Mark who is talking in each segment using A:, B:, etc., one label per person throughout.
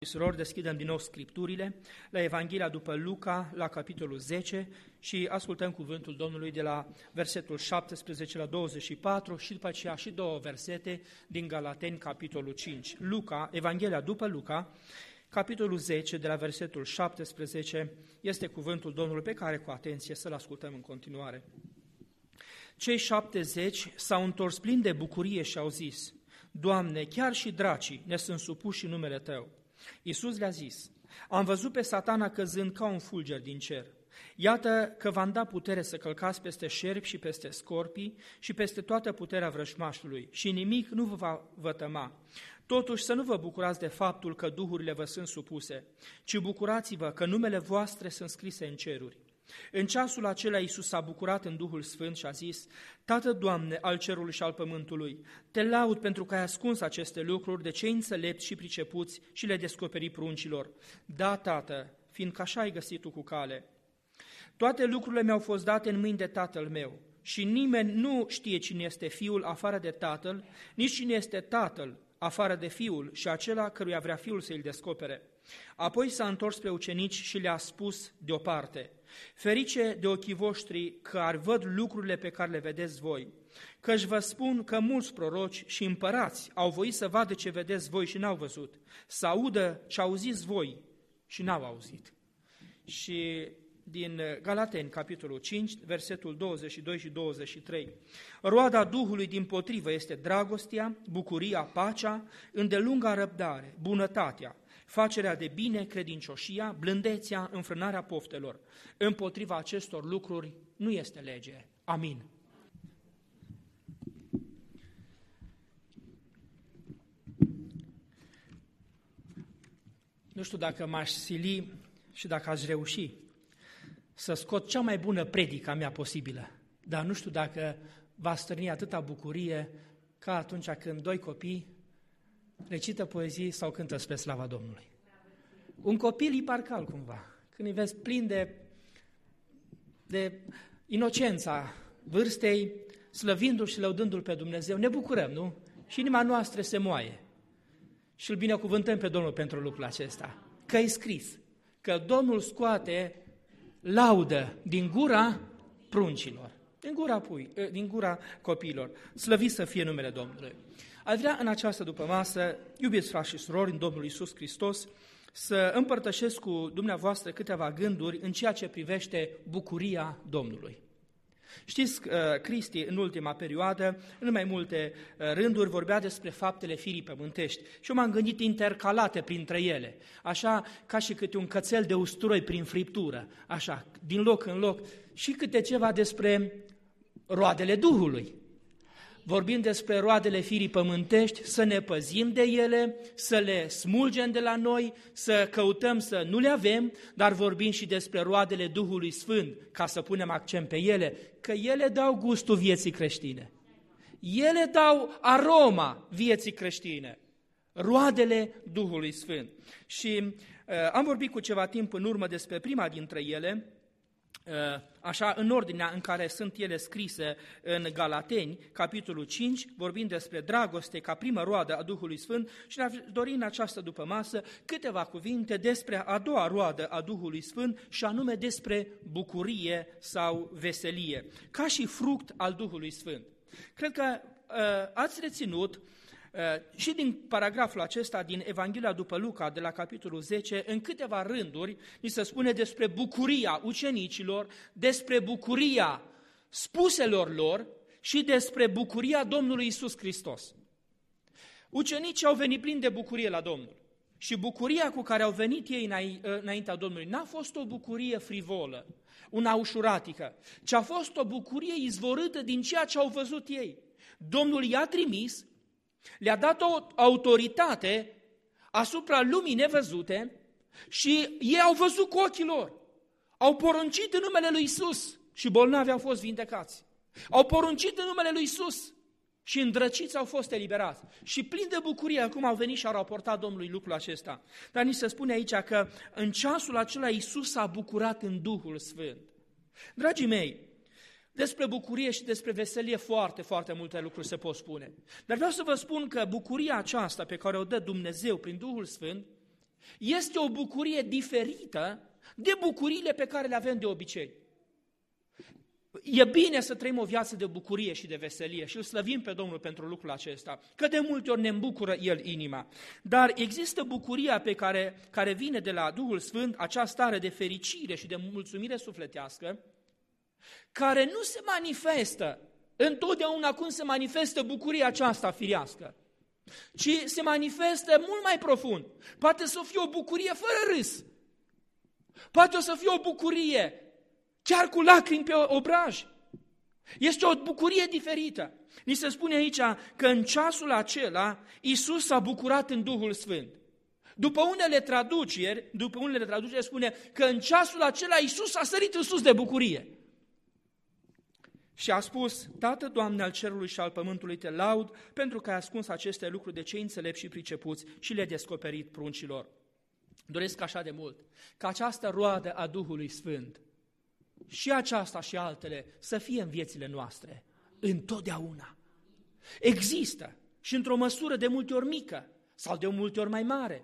A: Surori, deschidem din nou Scripturile la Evanghelia după Luca, la capitolul 10 și ascultăm cuvântul Domnului de la versetul 17 la 24 și după aceea și două versete din Galateni, capitolul 5. Luca, Evanghelia după Luca, capitolul 10, de la versetul 17, este cuvântul Domnului pe care cu atenție să-l ascultăm în continuare. Cei 70 s-au întors plini de bucurie și au zis: Doamne, chiar și dracii ne sunt supuși în numele Tău. Iisus le-a zis: am văzut pe Satana căzând ca un fulger din cer. Iată că v-am dat putere să călcați peste șerpi și peste scorpii și peste toată puterea vrăjmașului și nimic nu vă va vătăma. Totuși să nu vă bucurați de faptul că duhurile vă sunt supuse, ci bucurați-vă că numele voastre sunt scrise în ceruri. În ceasul acela Iisus s-a bucurat în Duhul Sfânt și a zis: Tată, Doamne, al cerului și al pământului, te laud pentru că ai ascuns aceste lucruri de cei înțelepți și pricepuți și le descoperi pruncilor. Da, Tată, fiindcă așa ai găsit Tu cu cale. Toate lucrurile mi-au fost date în mâini de Tatăl meu și nimeni nu știe cine este Fiul afară de Tatăl, nici cine este Tatăl afară de Fiul și acela căruia vrea Fiul să îl descopere. Apoi s-a întors spre ucenici și le-a spus deoparte: Ferice de ochii voștri că ar văd lucrurile pe care le vedeți voi, căci vă spun că mulți proroci și împărați au voit să vadă ce vedeți voi și n-au văzut, să audă ce auziți voi și n-au auzit. Și din Galateni, capitolul 5, versetul 22 și 23. Roada Duhului dimpotrivă este dragostea, bucuria, pacea, îndelunga răbdare, bunătatea, facerea de bine, credincioșia, blândețea, înfrânarea poftelor. Împotriva acestor lucruri nu este lege. Amin. Nu știu dacă m-aș sili și dacă aș reuși să scot cea mai bună predică a mea posibilă, dar nu știu dacă va stârni atâta bucurie ca atunci când doi copii recită poezii sau cântă spre slava Domnului. Un copil e parcal cumva, când îi vezi plin de inocența vârstei, slăvindu-L și lăudându-L pe Dumnezeu, ne bucurăm, nu? Și inima noastră se moaie. Și îl binecuvântăm pe Domnul pentru lucrul acesta, că e scris, că Domnul scoate laudă din gura pruncilor, din gura copiilor. Slăvit să fie numele Domnului. Aș vrea în această dupămasă, iubiți frați și surori în Domnul Iisus Hristos, să împărtășesc cu dumneavoastră câteva gânduri în ceea ce privește bucuria Domnului. Știți, Cristi în ultima perioadă, în mai multe rânduri, vorbea despre faptele firii pământești și eu m-am gândit intercalate printre ele, așa ca și câte un cățel de usturoi prin friptură, așa, din loc în loc, și câte ceva despre roadele Duhului. Vorbim despre roadele firii pământești, să ne păzim de ele, să le smulgem de la noi, să căutăm să nu le avem, dar vorbim și despre roadele Duhului Sfânt, ca să punem accent pe ele, că ele dau gustul vieții creștine. Ele dau aroma vieții creștine, roadele Duhului Sfânt. Și am vorbit cu ceva timp în urmă despre prima dintre ele, așa, în ordinea în care sunt ele scrise în Galateni, capitolul 5, vorbind despre dragoste ca primă roadă a Duhului Sfânt și ne-aș dori în această dupămasă câteva cuvinte despre a doua roadă a Duhului Sfânt și anume despre bucurie sau veselie, ca și fruct al Duhului Sfânt. Cred că ați reținut și din paragraful acesta din Evanghelia după Luca, de la capitolul 10, în câteva rânduri, ni se spune despre bucuria ucenicilor, despre bucuria spuselor lor și despre bucuria Domnului Iisus Hristos. Ucenicii au venit plini de bucurie la Domnul și bucuria cu care au venit ei înaintea Domnului n-a fost o bucurie frivolă, una ușuratică, ci a fost o bucurie izvorâtă din ceea ce au văzut ei. Domnul i-a trimis, le-a dat o autoritate asupra lumii nevăzute și ei au văzut cu ochii lor. Au poruncit în numele lui Iisus și bolnavi au fost vindecați. Au poruncit în numele lui Iisus și îndrăciți au fost eliberați. Și plin de bucurie acum au venit și au raportat Domnului lucrul acesta. Dar ni se spune aici că în ceasul acela Iisus s-a bucurat în Duhul Sfânt. Dragii mei, Despre bucurie și despre veselie foarte, foarte multe lucruri se pot spune. Dar vreau să vă spun că bucuria aceasta pe care o dă Dumnezeu prin Duhul Sfânt este o bucurie diferită de bucuriile pe care le avem de obicei. E bine să trăim o viață de bucurie și de veselie și îl slăvim pe Domnul pentru lucrul acesta, că de multe ori ne îmbucură El inima. Dar există bucuria pe care vine de la Duhul Sfânt, acea stare de fericire și de mulțumire sufletească, care nu se manifestă întotdeauna cum se manifestă bucuria aceasta firească, ci se manifestă mult mai profund. Poate să fie o bucurie fără râs, poate o să fie o bucurie chiar cu lacrimi pe obraj. Este o bucurie diferită. Ni se spune aici că în ceasul acela Iisus s-a bucurat în Duhul Sfânt. După unele traduceri spune că în ceasul acela Iisus a sărit în sus de bucurie. Și a spus: Tată, Doamne al cerului și al pământului, te laud pentru că ai ascuns aceste lucruri de cei înțelepți și pricepuți și le-ai descoperit pruncilor. Doresc așa de mult ca această roadă a Duhului Sfânt, și aceasta și altele, să fie în viețile noastre, întotdeauna. Există și într-o măsură de multe ori mică sau de multe ori mai mare.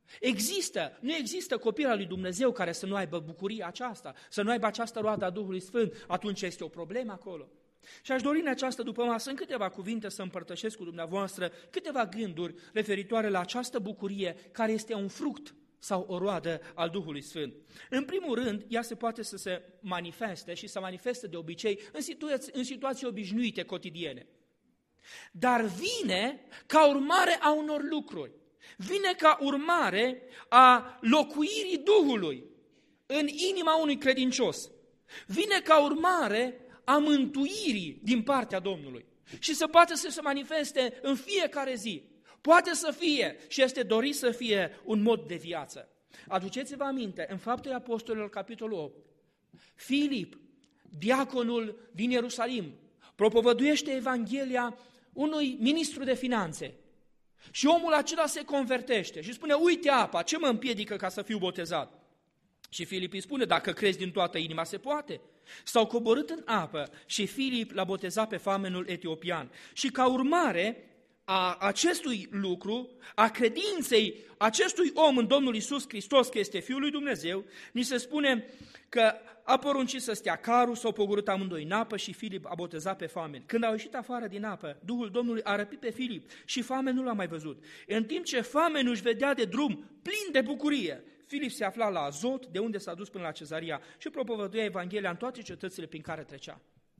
A: Nu există copil al lui Dumnezeu care să nu aibă bucuria aceasta, să nu aibă această roadă a Duhului Sfânt, atunci este o problemă acolo. Și aș dori în această dupămasă, în câteva cuvinte, să împărtășesc cu dumneavoastră câteva gânduri referitoare la această bucurie care este un fruct sau o roadă al Duhului Sfânt. În primul rând, ea se poate să se manifeste și să manifeste de obicei în situații obișnuite, cotidiene. Dar vine ca urmare a unor lucruri. Vine ca urmare a locuirii Duhului în inima unui credincios. Vine ca urmare a mântuirii din partea Domnului. Și se poate să se manifeste în fiecare zi. Poate să fie și este dorit să fie un mod de viață. Aduceți-vă aminte, în Faptele Apostolilor, capitolul 8, Filip, diaconul din Ierusalim, propovăduiește Evanghelia unui ministru de finanțe. Și omul acela se convertește și spune: uite apa, ce mă împiedică ca să fiu botezat? Și Filip îi spune: dacă crezi din toată inima, se poate. S-au coborât în apă și Filip l-a botezat pe famenul etiopian. Și ca urmare a acestui lucru, a credinței acestui om în Domnul Iisus Hristos, că este Fiul lui Dumnezeu, ni se spune că a poruncit să stea carul, s-au pogorât amândoi în apă și Filip a botezat pe famen. Când au ieșit afară din apă, Duhul Domnului a răpit pe Filip și famen nu l-a mai văzut. În timp ce famenul își vedea de drum plin de bucurie, Filip se afla la Azot, de unde s-a dus până la Cezaria, și propovăduia Evanghelia în toate cetățile prin care trecea.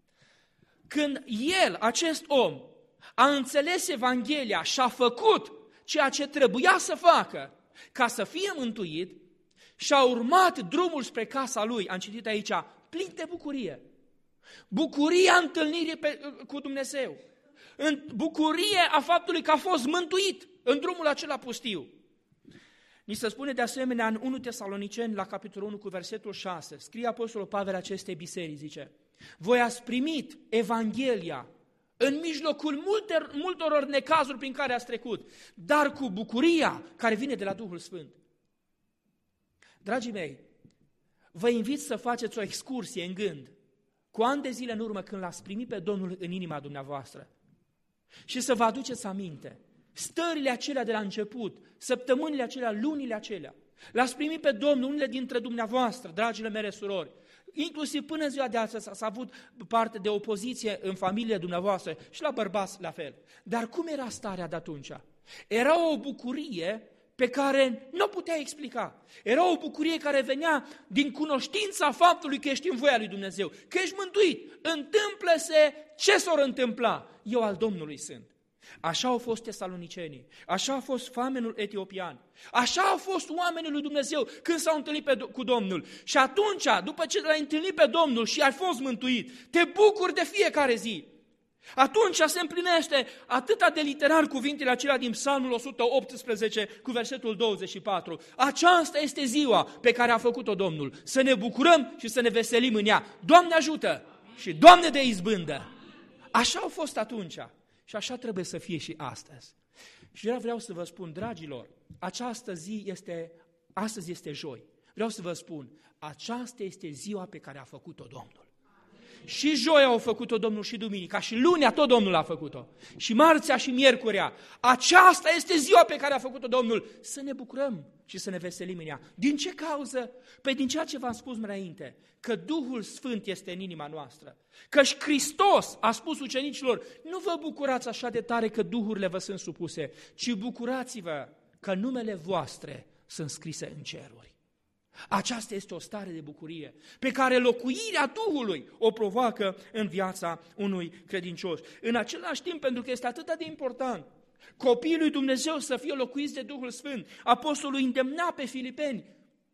A: Când el, acest om, a înțeles Evanghelia și a făcut ceea ce trebuia să facă ca să fie mântuit și a urmat drumul spre casa lui, am citit aici, plin de bucurie. Bucuria întâlnirii cu Dumnezeu. Bucurie a faptului că a fost mântuit în drumul acela pustiu. Ni se spune de asemenea în 1 Tesaloniceni, la capitolul 1 cu versetul 6, scrie Apostolul Pavel acestei biserici, zice: voi ați primit Evanghelia în mijlocul multor necazuri prin care ați trecut, dar cu bucuria care vine de la Duhul Sfânt. Dragii mei, vă invit să faceți o excursie în gând, cu ani de zile în urmă, când l-ați primit pe Domnul în inima dumneavoastră, și să vă aduceți aminte stările acelea de la început, săptămânile acelea, lunile acelea. L-ați primit pe Domnul, unele dintre dumneavoastră, dragile mele surori, inclusiv până ziua de astăzi s-a avut parte de opoziție în familie dumneavoastră și la bărbați la fel. Dar cum era starea de atunci? Era o bucurie pe care nu o putea explica. Era o bucurie care venea din cunoștința faptului că ești în voia lui Dumnezeu, că ești mântuit. Întâmplă-se ce s-or întâmpla, eu al Domnului sunt. Așa au fost tesalonicenii, așa a fost famenul etiopian, așa au fost oamenii lui Dumnezeu când s-au întâlnit cu Domnul. Și atunci, după ce l-ai întâlnit pe Domnul și ai fost mântuit, te bucuri de fiecare zi. Atunci se împlinește atâta de literar cuvintele acelea din Psalmul 118 cu versetul 24. Aceasta este ziua pe care a făcut-o Domnul, să ne bucurăm și să ne veselim în ea. Doamne ajută și Doamne dă izbândă. Așa au fost atunci. Și așa trebuie să fie și astăzi. Și vreau să vă spun, dragilor, astăzi este joi. Vreau să vă spun, aceasta este ziua pe care a făcut-o Domnul. Și joia au făcut-o Domnul și duminica, și lunea tot Domnul a făcut-o. Și marțea și miercurea. Aceasta este ziua pe care a făcut-o Domnul. Să ne bucurăm și să ne veselim în ea. Din ce cauză? Păi din ceea ce v-am spus mai înainte, că Duhul Sfânt este în inima noastră. Căci Hristos a spus ucenicilor, nu vă bucurați așa de tare că duhurile vă sunt supuse, ci bucurați-vă că numele voastre sunt scrise în ceruri. Aceasta este o stare de bucurie pe care locuirea Duhului o provoacă în viața unui credincios. În același timp, pentru că este atât de important, copiii lui Dumnezeu să fie locuiți de Duhul Sfânt, apostolul îndemna pe filipeni.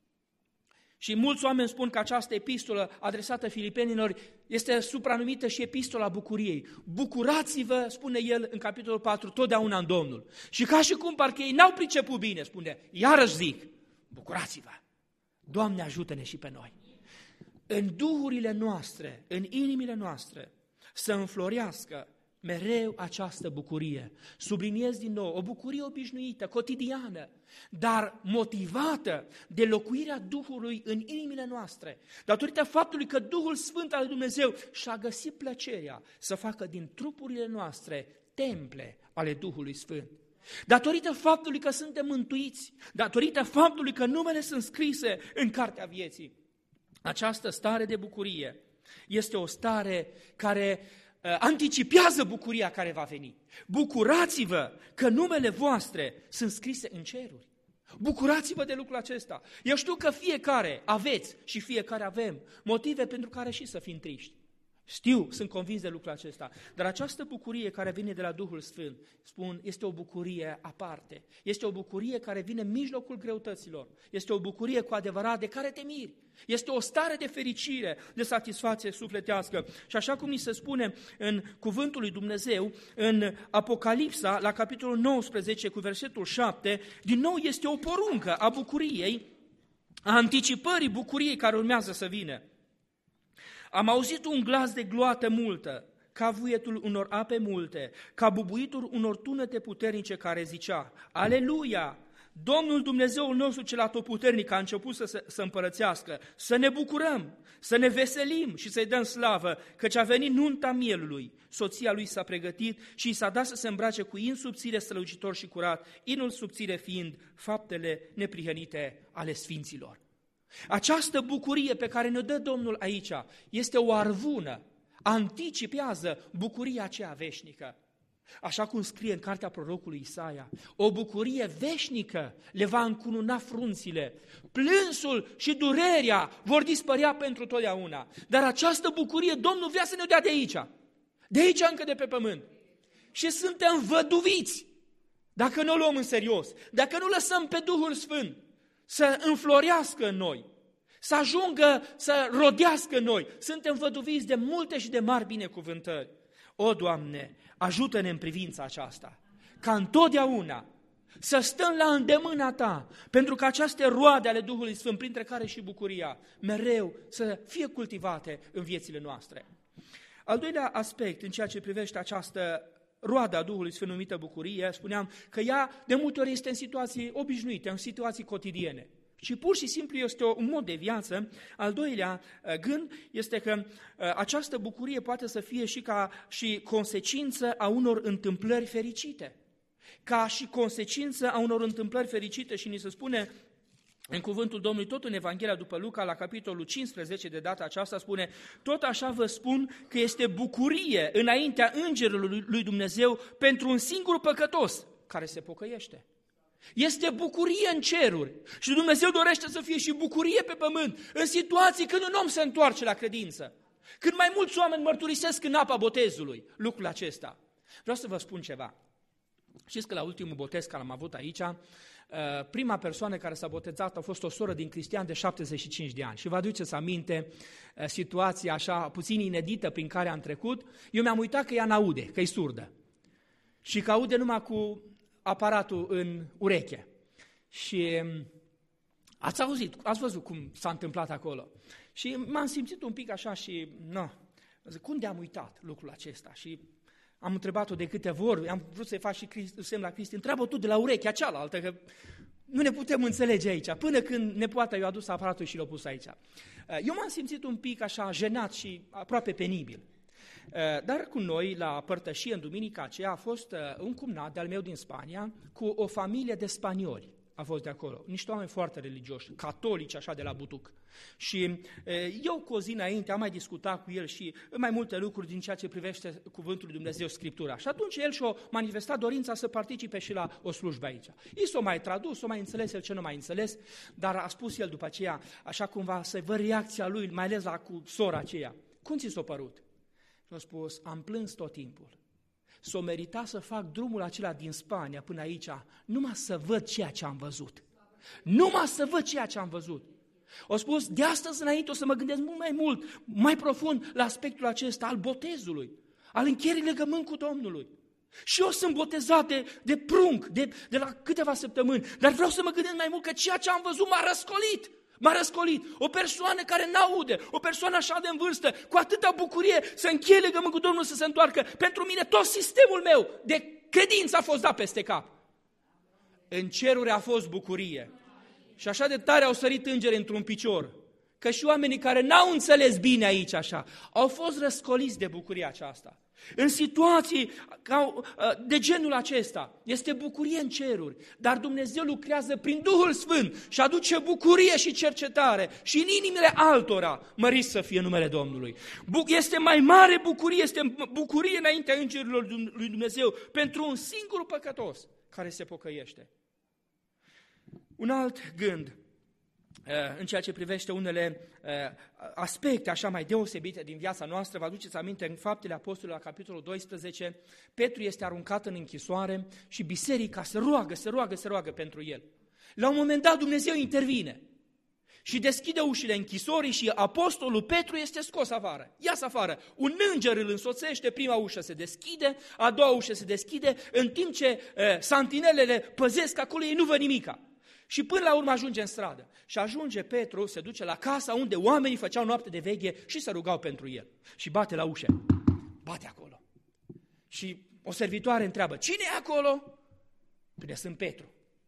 A: Și mulți oameni spun că această epistolă adresată filipenilor este supranumită și epistola bucuriei. Bucurați-vă, spune el în capitolul 4, totdeauna în Domnul. Și ca și cum parcă ei n-au priceput bine, spune, iarăși zic, bucurați-vă. Doamne, ajută-ne și pe noi. În duhurile noastre, în inimile noastre, să înflorească mereu această bucurie. Subliniez din nou, o bucurie obișnuită, cotidiană, dar motivată de locuirea Duhului în inimile noastre, datorită faptului că Duhul Sfânt al lui Dumnezeu și-a găsit plăcerea să facă din trupurile noastre temple ale Duhului Sfânt. Datorită faptului că suntem mântuiți, datorită faptului că numele sunt scrise în cartea vieții. Această stare de bucurie este o stare care anticipează bucuria care va veni. Bucurați-vă că numele voastre sunt scrise în ceruri. Bucurați-vă de lucrul acesta. Eu știu că fiecare aveți și fiecare avem motive pentru care și să fim triști. Știu, sunt convins de lucrul acesta, dar această bucurie care vine de la Duhul Sfânt, spun, este o bucurie aparte, este o bucurie care vine în mijlocul greutăților, este o bucurie cu adevărat de care te miri, este o stare de fericire, de satisfacție sufletească. Și așa cum ni se spune în cuvântul lui Dumnezeu, în Apocalipsa, la capitolul 19, cu versetul 7, din nou este o poruncă a bucuriei, a anticipării bucuriei care urmează să vină. Am auzit un glas de gloată multă, ca vuietul unor ape multe, ca bubuitul unor tunete puternice care zicea, Aleluia! Domnul Dumnezeul nostru cel atotputernic a început să împărățească, să ne bucurăm, să ne veselim și să-i dăm slavă, căci a venit nunta mielului. Soția lui s-a pregătit și i s-a dat să se îmbrace cu in subțire, strălucitor și curat, inul subțire fiind faptele neprihănite ale sfinților. Această bucurie pe care ne dă Domnul aici este o arvună, anticipează bucuria aceea veșnică. Așa cum scrie în cartea prorocului Isaia, o bucurie veșnică le va încununa frunțile, plânsul și durerea vor dispărea pentru totdeauna. Dar această bucurie Domnul vrea să ne dea de aici încă de pe pământ. Și suntem văduviți dacă nu o luăm în serios, dacă nu lăsăm pe Duhul Sfânt să înflorească în noi, să ajungă să rodească în noi. Suntem văduviți de multe și de mari binecuvântări. O, Doamne, ajută-ne în privința aceasta, ca întotdeauna să stăm la îndemâna Ta, pentru că aceste roade ale Duhului Sfânt, printre care și bucuria, mereu să fie cultivate în viețile noastre. Al doilea aspect, în ceea ce privește această roada a Duhului Sfânt numită bucurie, spuneam că ea de multe ori este în situații obișnuite, în situații cotidiene. Și pur și simplu este un mod de viață. Al doilea gând este că această bucurie poate să fie și consecință a unor întâmplări fericite. Ca și consecință a unor întâmplări fericite și ni se spune în cuvântul Domnului, tot în Evanghelia după Luca, la capitolul 15 de data aceasta, spune, tot așa vă spun că este bucurie înaintea îngerului lui Dumnezeu pentru un singur păcătos care se pocăiește. Este bucurie în ceruri și Dumnezeu dorește să fie și bucurie pe pământ, în situații când un om se întoarce la credință, când mai mulți oameni mărturisesc în apa botezului lucrul acesta. Vreau să vă spun ceva. Știți că la ultimul botez care l-am avut aici, prima persoană care s-a botezat a fost o soră din Cristian de 75 de ani. Și vă aduceți aminte situația așa puțin inedită prin care am trecut. Eu mi-am uitat că ea n-aude, că e surdă. Și că aude numai cu aparatul în ureche. Și ați auzit, ați văzut cum s-a întâmplat acolo. Și m-am simțit un pic așa și, zic, unde am uitat lucrul acesta? Și am întrebat-o de câteva ori, am vrut să-i fac și semn la Cristi, întreabă tu de la urechea cealaltă, că Nu ne putem înțelege aici, până când nepoata i-a adus aparatul și l-a pus aici. Eu m-am simțit un pic așa jenat și aproape penibil. Dar cu noi, la părtășie, în duminica aceea, a fost un cumnat de-al meu din Spania, cu o familie de spanioli. A fost de acolo, niște oameni foarte religioși, catolici, așa, de la butuc. Și eu cu o zi înainte am mai discutat cu el și mai multe lucruri din ceea ce privește cuvântul lui Dumnezeu, Scriptura. Și atunci el și-a manifestat dorința să participe și la o slujbă aici. I s-o mai tradus, s-o mai înțeles el ce nu mai înțeles, dar a spus el după aceea, așa cumva, să văd reacția lui, mai ales la cu sora aceea. Cum ți s-a părut? Și a spus, am plâns tot timpul. S-o merita să fac drumul acela din Spania până aici, numai să văd ceea ce am văzut. Numai să văd ceea ce am văzut. O spus, de astăzi înainte o să mă gândesc mult, mai profund la aspectul acesta al botezului, al încheierii legământ cu Domnului. Și eu sunt botezat de prunc, de la câteva săptămâni, dar vreau să mă gândesc mai mult că ceea ce am văzut m-a răscolit. M-a răscolit. O persoană care n-aude, o persoană așa de în vârstă, cu atâta bucurie să încheie legământ cu Domnul, să se întoarcă. Pentru mine tot sistemul meu de credință a fost dat peste cap. În ceruri a fost bucurie. Și așa de tare au sărit îngeri într-un picior, că și oamenii care n-au înțeles bine aici așa, au fost răscoliți de bucuria aceasta. În situații de genul acesta, este bucurie în ceruri, dar Dumnezeu lucrează prin Duhul Sfânt și aduce bucurie și cercetare și în inimile altora, mărit să fie numele Domnului. Este mai mare bucurie, este bucurie înaintea îngerilor lui Dumnezeu pentru un singur păcătos care se pocăiește. Un alt gând în ceea ce privește unele aspecte așa mai deosebite din viața noastră, vă aduceți aminte în Faptele Apostolilor la capitolul 12, Petru este aruncat în închisoare și biserica se roagă pentru el. La un moment dat Dumnezeu intervine și deschide ușile închisorii și apostolul Petru este scos afară. Iasă afară. Un înger îl însoțește, prima ușă se deschide, a doua ușă se deschide, în timp ce santinelele păzesc acolo, ei nu văd nimica. Și până la urmă ajunge în stradă. Și ajunge Petru, se duce la casa unde oamenii făceau noapte de veche și se rugau pentru el. Și bate la ușă. Bate acolo. Și o servitoare întreabă, cine e acolo? Bine, sunt Petru.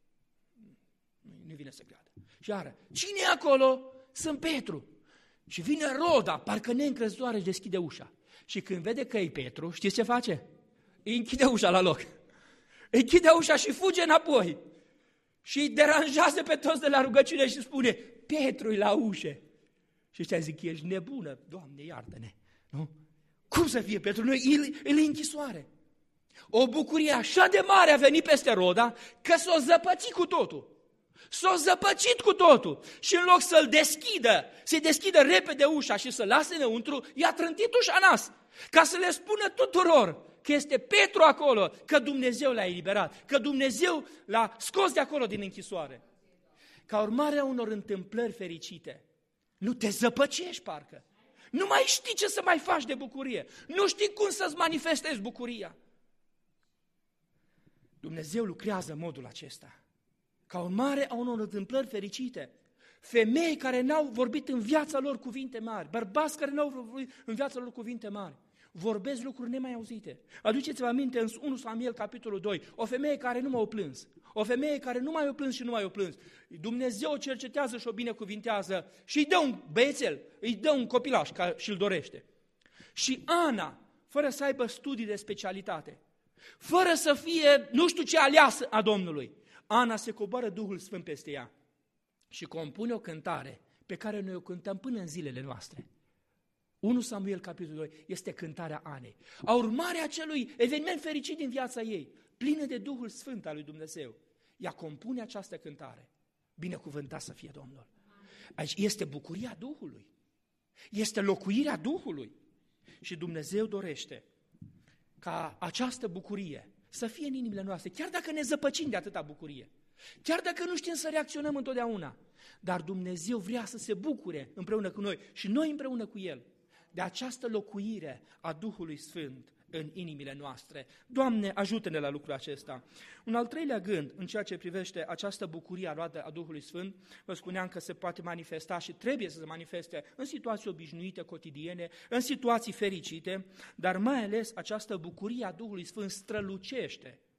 A: Nu vine să creadă. Și iară, cine e acolo? Sunt Petru. Și vine Roda, parcă neîncrezătoare, și deschide ușa. Și când vede că e Petru, știți ce face? Îi închide ușa la loc. Îi închide ușa și fuge înapoi. Și îi deranjează pe toți de la rugăciune și spune, Petru-i la ușă. Și ăștia zic, ești nebună, Doamne, iartă-ne. Nu? Cum să fie Petru? Noi îl închisoare. O bucurie așa de mare a venit peste Roda, că s-o zăpăcit cu totul. S-o zăpăcit cu totul. Și în loc să-l deschidă, să-i deschidă repede ușa și să-l lase înăuntru, i-a trântit ușa în nas, ca să le spună tuturor că este Petru acolo, că Dumnezeu l-a eliberat, că Dumnezeu l-a scos de acolo din închisoare. Ca urmare a unor întâmplări fericite, nu te zăpăcești parcă, nu mai știi ce să mai faci de bucurie, nu știi cum să-ți manifestezi bucuria. Dumnezeu lucrează în modul acesta. Ca urmare a unor întâmplări fericite, femei care n-au vorbit în viața lor cuvinte mari, bărbați care n-au vorbit în viața lor cuvinte mari, vorbesc lucruri nemai auzite. Aduceți-vă aminte în 1 Samuel, capitolul 2, o femeie care nu m-a plâns, o femeie care nu mai o plâns și nu mai o plâns. Dumnezeu o cercetează și o binecuvintează și îi dă un băiețel, îi dă un copilaș ca și-l dorește. Și Ana, fără să aibă studii de specialitate, fără să fie nu știu ce aleasă a Domnului, Ana se coboară Duhul Sfânt peste ea și compune o cântare pe care noi o cântăm până în zilele noastre. 1 Samuel, capitolul 2, este cântarea Anei. A urmare a acelui eveniment fericit din viața ei, plină de Duhul Sfânt al lui Dumnezeu, ea compune această cântare. Binecuvântat să fie Domnul. Aici este bucuria Duhului, este locuirea Duhului și Dumnezeu dorește ca această bucurie să fie în inimile noastre, chiar dacă ne zăpăcim de atâta bucurie, chiar dacă nu știm să reacționăm întotdeauna, dar Dumnezeu vrea să se bucure împreună cu noi și noi împreună cu El de această locuire a Duhului Sfânt în inimile noastre. Doamne, ajută-ne la lucrul acesta. Un al treilea gând în ceea ce privește această bucurie a Duhului Sfânt, vă spuneam că se poate manifesta și trebuie să se manifeste în situații obișnuite, cotidiene, în situații fericite, dar mai ales această bucurie a Duhului Sfânt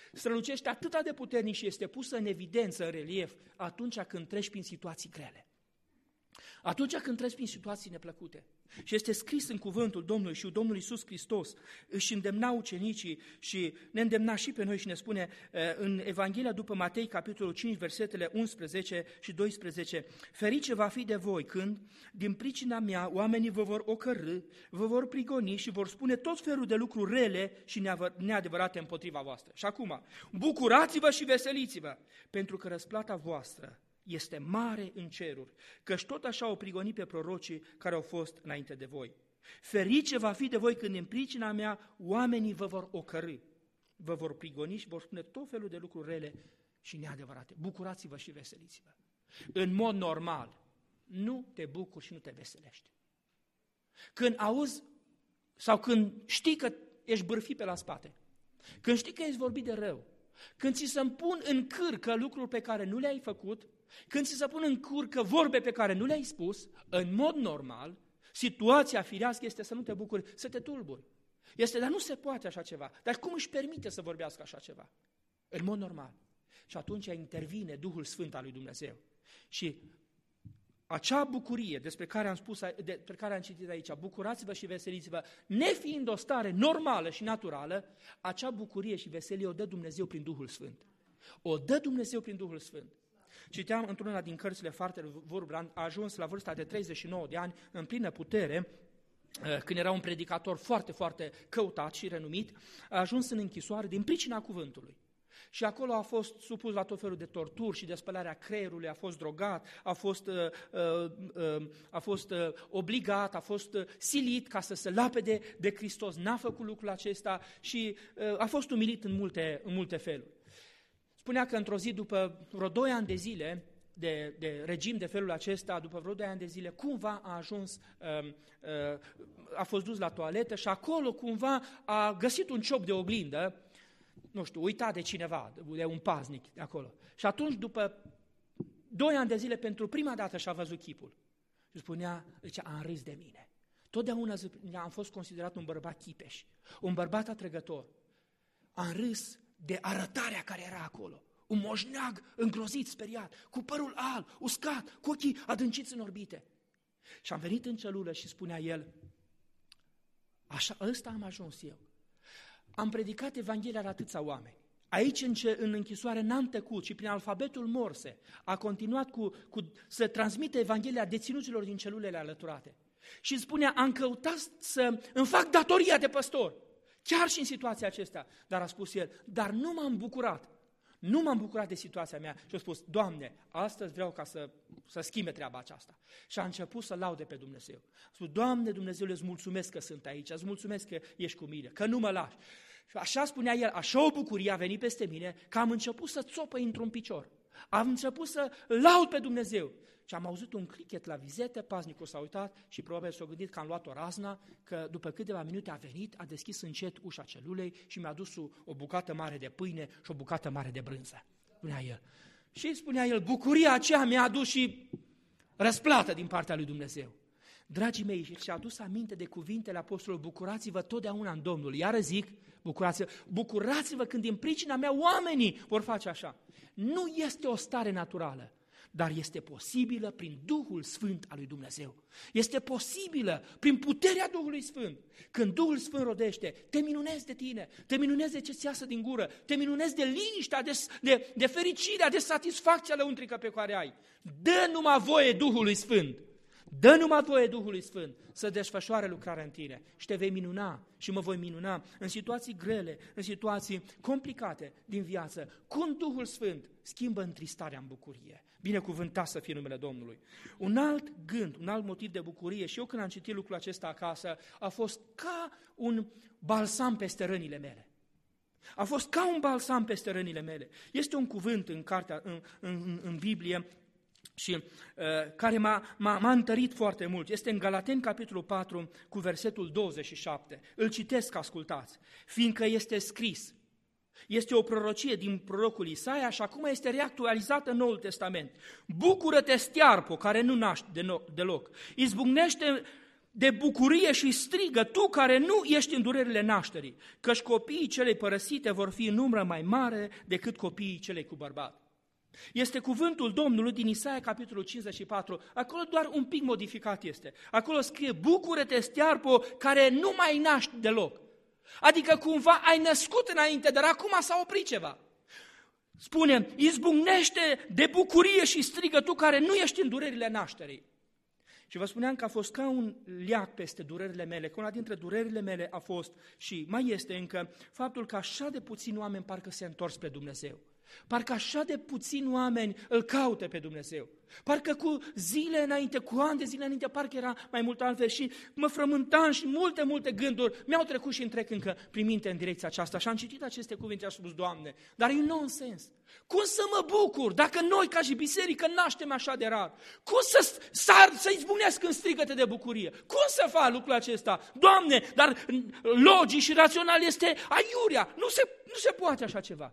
A: strălucește atât de puternic și este pusă în evidență, în relief, atunci când treci prin situații grele. Atunci când treci prin situații neplăcute. Și este scris în cuvântul Domnului și Domnul Iisus Hristos își îndemna ucenicii și ne îndemna și pe noi și ne spune în Evanghelia după Matei, capitolul 5, versetele 11 și 12, ferice va fi de voi când, din pricina mea, oamenii vă vor ocărî, vă vor prigoni și vor spune tot felul de lucruri rele și neadevărate împotriva voastră. Și acum, bucurați-vă și veseliți-vă, pentru că răsplata voastră este mare în ceruri, căci tot așa au prigonit pe prorocii care au fost înainte de voi. Ferice va fi de voi când în pricina mea oamenii vă vor ocărî, vă vor prigoni și vor spune tot felul de lucruri rele și neadevărate. Bucurați-vă și veseliți-vă. În mod normal, nu te bucuri și nu te veselești. Când auzi sau când știi că ești bârfit pe la spate, când știi că ești vorbit de rău, când ți se pun în cârcă lucruri pe care nu le-ai făcut, când ți se pun în cârcă vorbe pe care nu le-ai spus, în mod normal, situația firească este să nu te bucuri, să te tulburi. Dar nu se poate așa ceva. Dar cum își permite să vorbească așa ceva? În mod normal. Și atunci intervine Duhul Sfânt al lui Dumnezeu. Și acea bucurie despre care am citit aici, bucurați-vă și veseliți-vă, nefiind o stare normală și naturală, acea bucurie și veselie o dă Dumnezeu prin Duhul Sfânt. O dă Dumnezeu prin Duhul Sfânt. Citeam într-una din cărțile Farter Wurmbrand, a ajuns la vârsta de 39 de ani, în plină putere, când era un predicator foarte, foarte căutat și renumit, a ajuns în închisoare din pricina cuvântului. Și acolo a fost supus la tot felul de torturi și de spălarea creierului, a fost drogat, a fost obligat, a fost silit ca să se lapede de Hristos, n-a făcut lucrul acesta și a fost umilit în multe feluri. Spunea că într-o zi, după vreo 2 ani de zile de regim de felul acesta, după vreo 2 ani de zile, cumva a ajuns, a fost dus la toaletă și acolo cumva a găsit un ciop de oglindă, nu știu, uitat de cineva, de un paznic de acolo. Și atunci, după 2 ani de zile, pentru prima dată și-a văzut chipul. Și spunea, am râs de mine. Totdeauna am fost considerat un bărbat chipeș, un bărbat atrăgător. Am râs de arătarea care era acolo. Un moșneag îngrozit, speriat, cu părul alb, uscat, cu ochii adânciți în orbite. Și am venit în celulă și spunea el, așa, ăsta am ajuns eu. Am predicat Evanghelia la atâția oameni. Aici, în închisoare, n-am tăcut și prin alfabetul Morse a continuat să transmită Evanghelia deținuților din celulele alăturate. Și spunea, am căutat să îmi fac datoria de păstor, chiar și în situația aceasta. Dar a spus el, dar nu m-am bucurat. Nu m-am bucurat de situația mea și a spus, Doamne, astăzi vreau ca să schimbe treaba aceasta. Și a început să laude pe Dumnezeu. A spus, Doamne Dumnezeule, îți mulțumesc că sunt aici, îți mulțumesc că ești cu mine, că nu mă lași. Și așa spunea el, așa o bucurie a venit peste mine, că am început să țopăi într-un picior. Am început să laud pe Dumnezeu. Și am auzit un clichet la vizete, paznicul s-a uitat și probabil s-a gândit că am luat o razna, că după câteva minute a venit, a deschis încet ușa celulei și mi-a dus o bucată mare de pâine și o bucată mare de brânză. Spunea el. Și spunea el, bucuria aceea mi-a adus și răsplată din partea lui Dumnezeu. Dragii mei, și-a adus aminte de cuvintele apostolului, bucurați-vă totdeauna în Domnul. Iară zic, bucurați-vă când din pricina mea oamenii vor face așa. Nu este o stare naturală, dar este posibilă prin Duhul Sfânt al lui Dumnezeu. Este posibilă prin puterea Duhului Sfânt. Când Duhul Sfânt rodește, te minunezi de tine, te minunezi de ce-ți iasă din gură, te minunezi de liniștea, de fericirea, de satisfacția lăuntrică pe care ai. Dă numai voie Duhului Sfânt. Dă numai voie Duhului Sfânt să desfășoare lucrarea în tine și te vei minuna și mă voi minuna în situații grele, în situații complicate din viață. Cum Duhul Sfânt schimbă întristarea în bucurie. Binecuvântat să fie numele Domnului. Un alt gând, un alt motiv de bucurie și eu când am citit lucrul acesta acasă a fost ca un balsam peste rănile mele. A fost ca un balsam peste rănile mele. Este un cuvânt în cartea, în Biblie, și care m-a întărit foarte mult. Este în Galateni, capitolul 4, cu versetul 27. Îl citesc, ascultați. Fiindcă este scris, este o prorocie din prorocul Isaia și acum este reactualizată în Noul Testament. Bucură-te, stearpo, care nu naști deloc. Izbucnește de bucurie și strigă, tu care nu ești în durerile nașterii, căci copiii celei părăsite vor fi în număr mai mare decât copiii celei cu bărbat. Este cuvântul Domnului din Isaia, capitolul 54, acolo doar un pic modificat este. Acolo scrie, bucură-te, stearpo, care nu mai naști deloc. Adică cumva ai născut înainte, dar acum s-a oprit ceva. Spune, izbucnește de bucurie și strigă, tu care nu ești în durerile nașterii. Și vă spuneam că a fost ca un leac peste durerile mele, că una dintre durerile mele a fost și mai este încă faptul că așa de puțini oameni parcă se întorc spre Dumnezeu. Parcă așa de puțini oameni îl caută pe Dumnezeu. Parcă cu zile înainte, cu ani de zile înainte, parcă era mai mult altfel și mă frământam și multe gânduri mi-au trecut și îmi trec încă prin minte în direcția aceasta. Și am citit aceste cuvinte, am spus, Doamne, dar e nonsens. Cum să mă bucur dacă noi ca și biserică naștem așa de rar? Cum să izbucnesc în strigăte de bucurie? Cum să fac lucrul acesta? Doamne, dar logic și rațional este aiurea. Nu se poate așa ceva.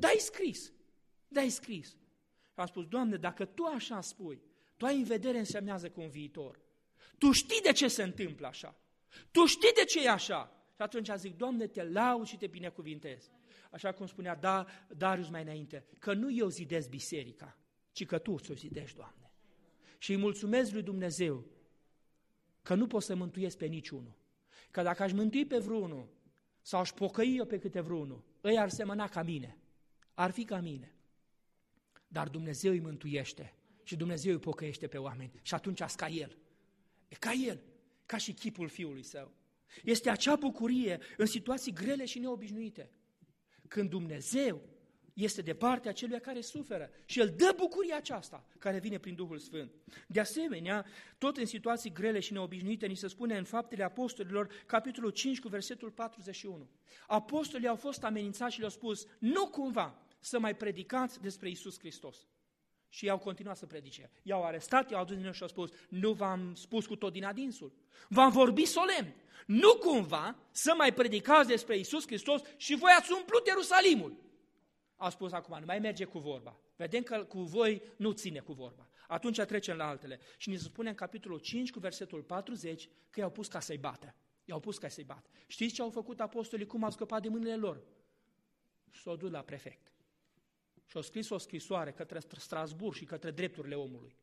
A: Dai scris. Și am spus, Doamne, dacă Tu așa spui, Tu ai în vedere însemnează cu un viitor. Tu știi de ce se întâmplă așa. Tu știi de ce e așa. Și atunci zic, Doamne, Te laud și Te binecuvintez. Așa cum spunea Darius mai înainte, că nu eu zidesc biserica, ci că Tu ți-o zidești, Doamne. Și îi mulțumesc lui Dumnezeu că nu pot să mântuiesc pe niciunul. Că dacă aș mântui pe vreunul sau aș pocăi eu pe câte vreunul, ei ar semăna ca mine. Ar fi ca mine, dar Dumnezeu îi mântuiește și Dumnezeu îi pocăiește pe oameni și atunci ați ca El. E ca El, ca și chipul Fiului Său. Este acea bucurie în situații grele și neobișnuite, când Dumnezeu este de partea celui care suferă și El dă bucuria aceasta care vine prin Duhul Sfânt. De asemenea, tot în situații grele și neobișnuite, ni se spune în Faptele Apostolilor, capitolul 5 cu versetul 41. Apostolii au fost amenințați și le-au spus, nu cumva să mai predicați despre Iisus Hristos. Și ei au continuat să predice. I-au arestat, i-au adus din nou și au spus, nu v-am spus cu tot din adinsul. V-am vorbit solemn. Nu cumva să mai predicați despre Iisus Hristos și voi ați umplut Ierusalimul. Au spus acum, nu mai merge cu vorba. Vedem că cu voi nu ține cu vorba. Atunci trecem la altele. Și ni se spune în capitolul 5 cu versetul 40 că i-au pus ca să-i bată. I-au pus ca să-i bată. Știți ce au făcut apostolii, cum au scăpat de mâinile lor? S-au dus la prefect. Și au scris o scrisoare către Strasburg și către drepturile omului.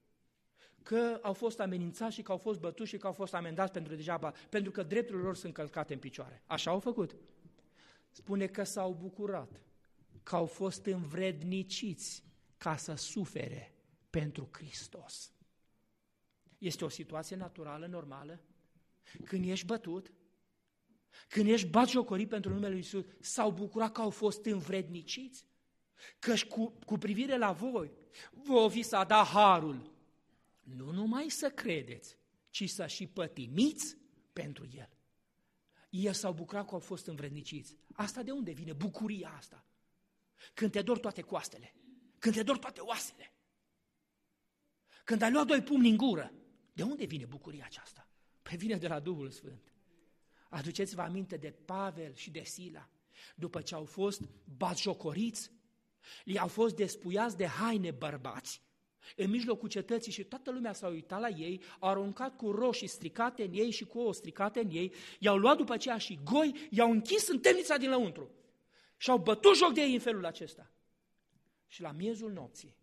A: Că au fost amenințați și că au fost bătuți și că au fost amendați pentru că drepturile lor sunt călcate în picioare. Așa au făcut. Spune că s-au bucurat, că au fost învredniciți ca să sufere pentru Hristos. Este o situație naturală, normală? Când ești bătut, când ești batjocorit pentru numele Lui Iisus, s-au bucurat că au fost învredniciți? Căci cu privire la voi, vouă vi s-a dat harul, nu numai să credeți, ci să și pătimiți pentru El. Ei s-au bucurat că au fost învredniciți. Asta de unde vine bucuria asta? Când te dor toate coastele, când te dor toate oasele, când ai luat 2 pumni în gură, de unde vine bucuria aceasta? Păi vine de la Duhul Sfânt. Aduceți-vă aminte de Pavel și de Sila, după ce au fost batjocoriți, li-au fost despuiați de haine bărbați, în mijlocul cetății și toată lumea s-a uitat la ei, au aruncat cu roșii stricate în ei și cu ouă stricate în ei, i-au luat după aceea și goi, i-au închis în temnița din lăuntru și au bătut joc de ei în felul acesta. Și la miezul nopții,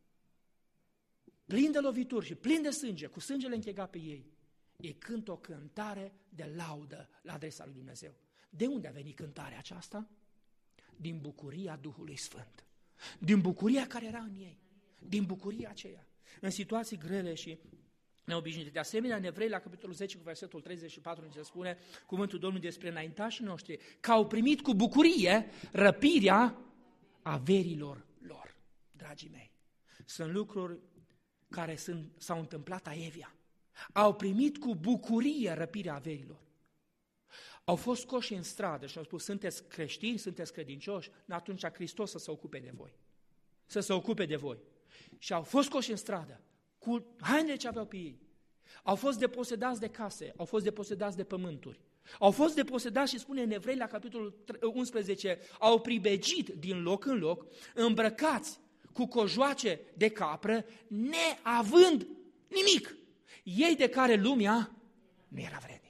A: plin de lovituri și plin de sânge, cu sângele închegat pe ei cântă o cântare de laudă la adresa lui Dumnezeu. De unde a venit cântarea aceasta? Din bucuria Duhului Sfânt. Din bucuria care era în ei. Din bucuria aceea. În situații grele și neobișnuite. De asemenea, în Evrei, la capitolul 10, cu versetul 34, ni se spune cuvântul Domnului despre înaintașii noștri, că au primit cu bucurie răpirea averilor lor. Dragii mei, sunt lucruri care s-au întâmplat aievia. Au primit cu bucurie răpirea averilor. Au fost scoși în stradă și au spus, sunteți creștini, sunteți credincioși, atunci Hristos să se ocupe de voi. Să se ocupe de voi. Și au fost scoși în stradă, cu hainele ce aveau pe ei. Au fost deposedați de case, au fost deposedați de pământuri. Au fost deposedați și spune în Evrei la capitolul 11, au pribegit din loc în loc, îmbrăcați cu cojoace de capră, neavând nimic. Ei de care lumea nu era vrednică.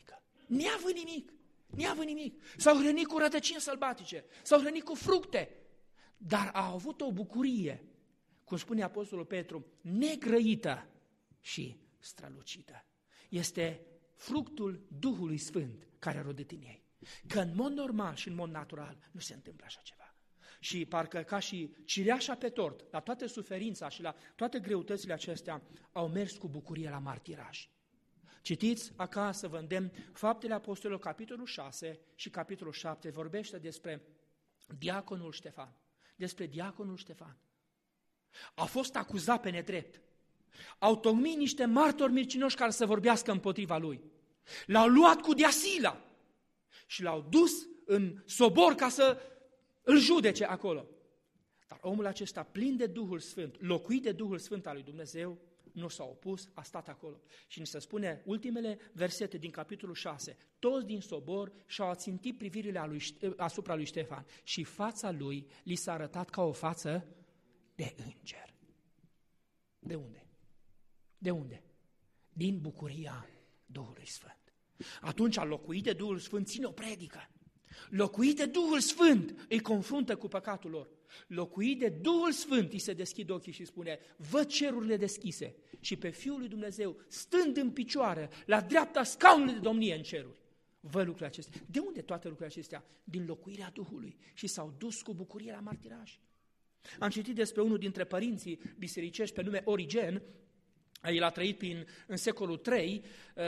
A: neavând nimic. S-au hrănit cu rădăcini sălbatice, s-au hrănit cu fructe, dar au avut o bucurie, cum spune Apostolul Petru, negrăită și strălucită. Este fructul Duhului Sfânt care a rodit în ei. Că în mod normal și în mod natural nu se întâmplă așa ceva. Și parcă ca și cireașa pe tort, la toată suferința și la toate greutățile acestea, au mers cu bucurie la martiraj. Citiți acasă, vă îndemn, Faptele Apostolilor, capitolul 6 și capitolul 7, vorbește despre diaconul Ștefan. Despre diaconul Ștefan. A fost acuzat pe nedrept. Au tocmit niște martori mircinoși care să vorbească împotriva lui. L-au luat cu deasila și l-au dus în sobor ca să îl judece acolo. Dar omul acesta, plin de Duhul Sfânt, locuit de Duhul Sfânt al lui Dumnezeu, nu s-a opus, a stat acolo. Și ni se spune ultimele versete din capitolul 6, toți din sobor și-au ațintit privirile asupra lui Ștefan și fața lui li s-a arătat ca o față de înger. De unde? De unde? Din bucuria Duhului Sfânt. Atunci, locuit de Duhul Sfânt, ține o predică. Locuit de Duhul Sfânt, îi confruntă cu păcatul lor. Locuit de Duhul Sfânt, îi se deschid ochii și spune, văd cerurile deschise și pe Fiul lui Dumnezeu, stând în picioare, la dreapta scaunului de domnie în ceruri. Văd lucrurile acestea. De unde toate lucrurile acestea? Din locuirea Duhului. Și s-au dus cu bucurie la martiraj. Am citit despre unul dintre părinții bisericești pe nume Origen. El a trăit în secolul III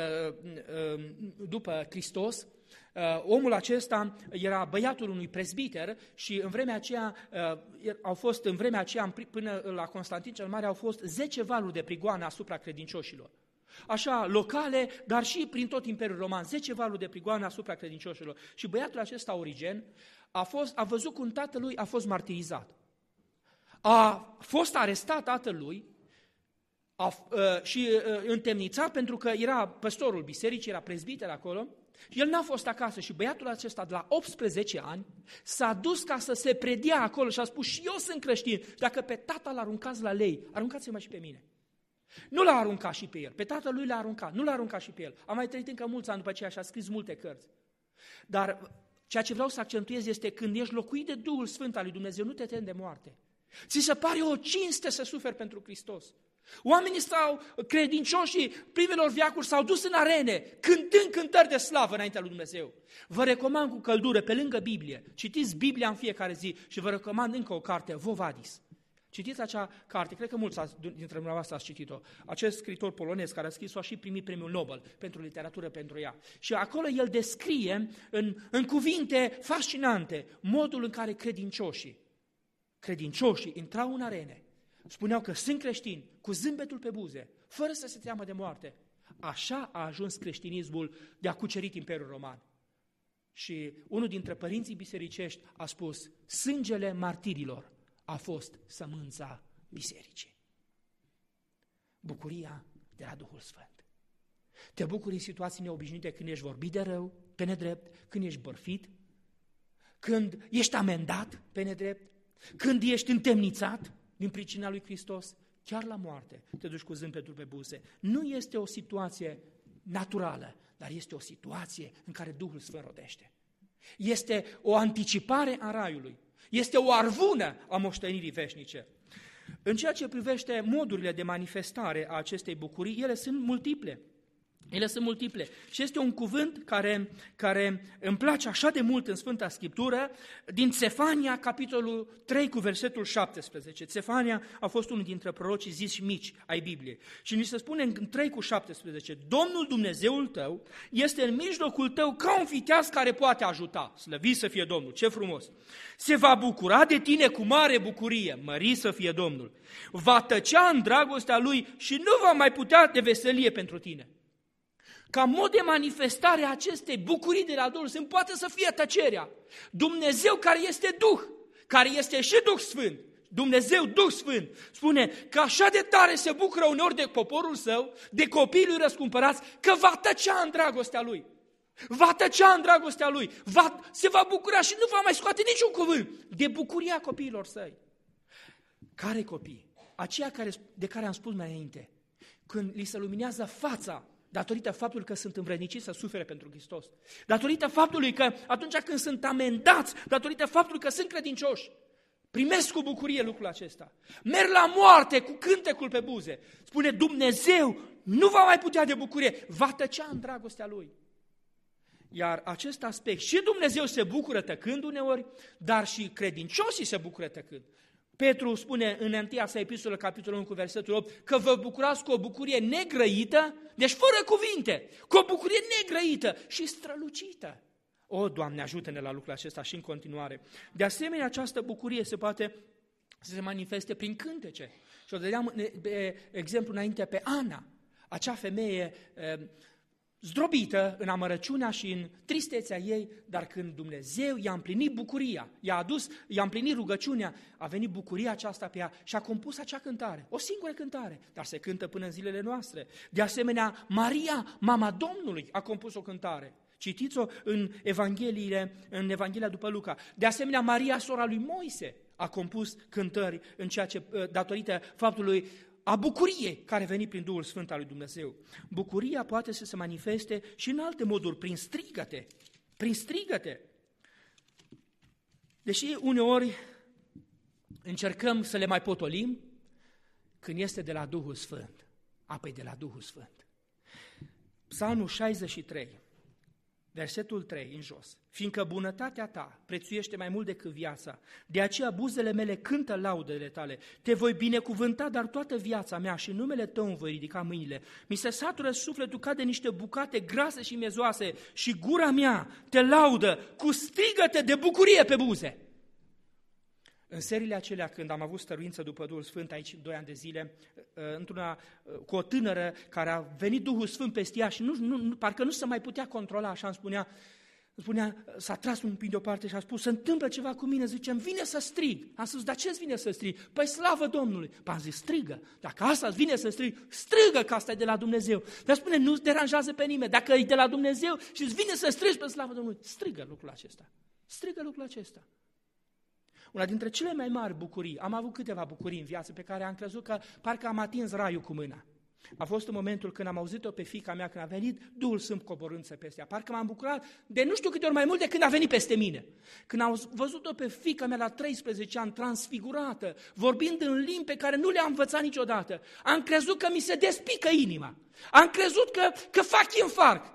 A: după Hristos. Omul acesta era băiatul unui prezbiter și în vremea aceea, până la Constantin cel Mare, au fost 10 valuri de prigoană asupra credincioșilor. Așa, locale, dar și prin tot Imperiul Roman, 10 valuri de prigoană asupra credincioșilor. Și băiatul acesta, Origen, a văzut cum tatălui a fost martirizat. A fost arestat tatălui și întemnițat pentru că era păstorul bisericii, era prezbiter acolo. El n-a fost acasă și băiatul acesta de la 18 ani s-a dus ca să se predea acolo și a spus, și eu sunt creștin, dacă pe tata l-aruncați la lei, aruncați-mă și pe mine. Nu l-a aruncat și pe el, pe tatăl lui l-a aruncat, nu l-a aruncat și pe el. A mai trăit încă mulți ani după aceea și a scris multe cărți. Dar ceea ce vreau să accentuez este când ești locuit de Duhul Sfânt al lui Dumnezeu, nu te temi de moarte. Ți se pare o cinste să suferi pentru Hristos. Oamenii credincioșii primelor veacuri s-au dus în arene, cântând cântări de slavă înaintea lui Dumnezeu. Vă recomand cu căldură, pe lângă Biblie, citiți Biblia în fiecare zi și vă recomand încă o carte, Quo Vadis. Citiți acea carte, cred că mulți dintre dumneavoastră ați citit-o. Acest scriitor polonez care a scris-o a și primit premiul Nobel pentru literatură pentru ea. Și acolo el descrie în cuvinte fascinante modul în care credincioșii intrau în arene. Spuneau că sunt creștini, cu zâmbetul pe buze, fără să se teamă de moarte. Așa a ajuns creștinismul de a cucerit Imperiul Roman. Și unul dintre părinții bisericești a spus, sângele martirilor a fost sămânța bisericii. Bucuria de la Duhul Sfânt. Te bucuri în situații neobișnuite când ești vorbit de rău, pe nedrept, când ești bărfit, când ești amendat pe nedrept, când ești întemnițat din pricina lui Hristos, chiar la moarte te duci cu zâmbetul pe buze. Nu este o situație naturală, dar este o situație în care Duhul Sfânt rodește. Este o anticipare a raiului. Este o arvună a moștenirii veșnice. În ceea ce privește modurile de manifestare a acestei bucurii, ele sunt multiple. Și este un cuvânt care îmi place așa de mult în Sfânta Scriptură, din Țefania, capitolul 3, cu versetul 17. Țefania a fost unul dintre prorocii zici mici ai Bibliei. Și ni se spune în 3 cu 17, Domnul Dumnezeul tău este în mijlocul tău ca un viteaz care poate ajuta. Slăvit să fie Domnul, ce frumos! Se va bucura de tine cu mare bucurie, mărit să fie Domnul. Va tăcea în dragostea Lui și nu va mai putea de veselie pentru tine. Ca mod de manifestare a acestei bucurii de la Duhul Sfânt poate să fie tăcerea. Dumnezeu care este Duh, care este și Duh Sfânt, Dumnezeu Duh Sfânt, spune că așa de tare se bucură uneori de poporul său, de copiii lui răscumpărați, că va tăcea în dragostea lui. Va tăcea în dragostea lui, se va bucura și nu va mai scoate niciun cuvânt de bucuria copiilor săi. Care copii? Aceia de care am spus mai înainte, când li se luminează fața datorită faptului că sunt învredniciți să sufere pentru Hristos, datorită faptului că atunci când sunt amendați, datorită faptului că sunt credincioși, primesc cu bucurie lucrul acesta. Merg la moarte cu cântecul pe buze. Spune Dumnezeu nu va mai putea de bucurie, va tăcea în dragostea Lui. Iar acest aspect, și Dumnezeu se bucură tăcând uneori, dar și credincioșii se bucură tăcând. Petru spune în 1 sa epistolă, capitolul 1 cu versetul 8, că vă bucurați cu o bucurie negrăită, deci fără cuvinte, cu o bucurie negrăită și strălucită. O, Doamne, ajută-ne la lucrul acesta și în continuare. De asemenea, această bucurie se poate să se manifeste prin cântece. Și o dădeam exemplu înainte pe Ana, acea femeie zdrobită în amărăciunea și în tristețea ei, dar când Dumnezeu i-a împlinit bucuria, i-a împlinit rugăciunea, a venit bucuria aceasta pe ea și a compus acea cântare, o singură cântare, dar se cântă până în zilele noastre. De asemenea, Maria, mama Domnului, a compus o cântare. Citiți-o în Evanghelia după Luca. De asemenea, Maria, sora lui Moise, a compus cântări în ceea ce, datorită faptului a bucuriei care a venit prin Duhul Sfânt al lui Dumnezeu. Bucuria poate să se manifeste și în alte moduri, prin strigăte. Prin strigăte. Deși uneori încercăm să le mai potolim, când este de la Duhul Sfânt. Apoi de la Duhul Sfânt. Psalmul 63. Versetul 3 în jos. Fiindcă bunătatea ta prețuiește mai mult decât viața, de aceea buzele mele cântă laudele tale. Te voi binecuvânta, dar toată viața mea și numele tău îmi voi ridica mâinile. Mi se satură sufletul ca de niște bucate grase și miezoase și gura mea te laudă cu strigăte de bucurie pe buze. În seriile acelea, când am avut stăruință după Duhul Sfânt, aici 2 ani de zile, cu o tânără care a venit Duhul Sfânt peste ea și parcă nu se mai putea controla, așa îmi spunea, s-a tras un pic deoparte și a spus, se întâmplă ceva cu mine, zice, îmi vine să strig. Am spus, dar ce-ți vine să strig? Păi slavă Domnului. Păi am zis, strigă. Dacă asta îți vine să strig, strigă că asta e de la Dumnezeu. Dar spune, nu-ți deranjează pe nimeni. Dacă e de la Dumnezeu și îți vine să strigi pe slavă Domnului, strigă lucrul acesta. Strigă lucrul acesta. Una dintre cele mai mari bucurii, am avut câteva bucurii în viață pe care am crezut că parcă am atins raiul cu mâna. A fost în momentul când am auzit-o pe fiica mea când a venit Duhul Sfânt coborând peste ea. Parcă m-am bucurat de nu știu câte ori mai mult de când a venit peste mine. Când am văzut-o pe fiica mea la 13 ani transfigurată, vorbind în limbi pe care nu le-am învățat niciodată, am crezut că mi se despică inima. Am crezut că fac infarct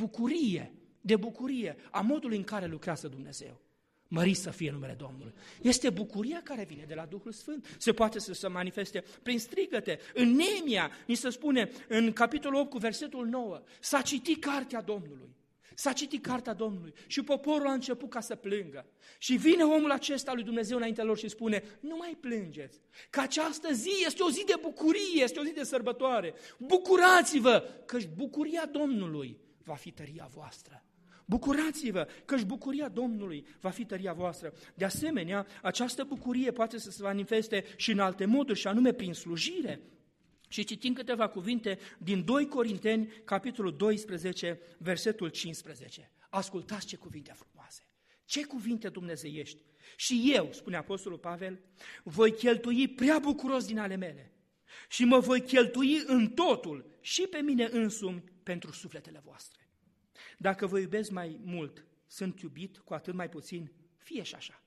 A: de bucurie a modului în care lucrează Dumnezeu. Mărit să fie numele Domnului. Este bucuria care vine de la Duhul Sfânt. Se poate să se manifeste prin strigăte. În Neemia, ni se spune, în capitolul 8 cu versetul 9, s-a citit cartea Domnului. S-a citit cartea Domnului și poporul a început ca să plângă. Și vine omul acesta lui Dumnezeu înaintea lor și spune, nu mai plângeți, că această zi este o zi de bucurie, este o zi de sărbătoare. Bucurați-vă, căci bucuria Domnului va fi tăria voastră. Bucurați-vă, căci bucuria Domnului va fi tăria voastră. De asemenea, această bucurie poate să se manifeste și în alte moduri, și anume prin slujire. Și citim câteva cuvinte din 2 Corinteni, capitolul 12, versetul 15. Ascultați ce cuvinte frumoase, ce cuvinte dumnezeiești. Și eu, spune Apostolul Pavel, voi cheltui prea bucuros din ale mele și mă voi cheltui în totul și pe mine însumi pentru sufletele voastre. Dacă vă iubesc mai mult, sunt iubit, cu atât mai puțin, fie și așa.